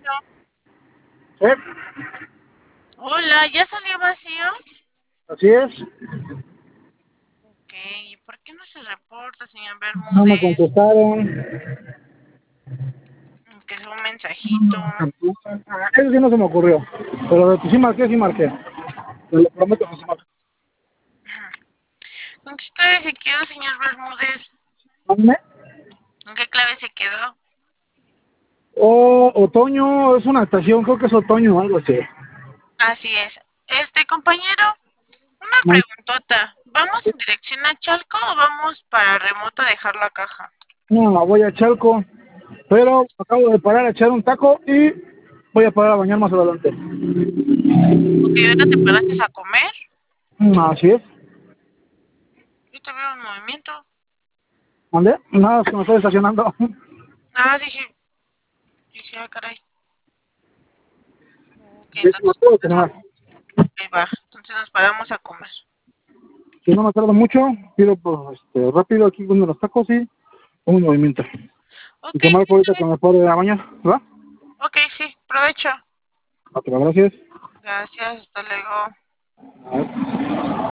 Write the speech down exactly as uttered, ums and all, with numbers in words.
¿Eh? Hola, ¿ya salió vacío? Así es. Ok, ¿y por qué no se reporta, señor No me Bermúdez? contestaron. Que es un mensajito. Eso sí no se me ocurrió. Pero de que sí marqué, sí marqué. Te lo prometo que sí marqué. ¿Con qué clave se quedó, señor Bermúdez? ¿Dónde? ¿Con qué clave se quedó? Oh, otoño, es una estación, creo que es otoño o algo así. Así es. Este, compañero, una No, preguntota. ¿Vamos en dirección a Chalco o vamos para remoto a dejar la caja? no, voy a Chalco, pero acabo de parar a echar un taco y voy a parar a bañar más adelante. Ok, ahora te paraste a comer. Así es. Yo te veo en movimiento. ¿Dónde? Nada, es que me estoy estacionando. Ah, dije, dije, ah, caray. Ok, Sí, sí, me entonces, puedo estacionar. ahí va. Entonces nos paramos a comer. Si no me tardo mucho, pido pues, este, rápido aquí con los tacos y un movimiento. Y Ok, te marco sí, está ahorita que bien. me pare a bañar, ¿verdad? Ok, sí, provecho. Ok, gracias. Gracias, hasta luego. A ver.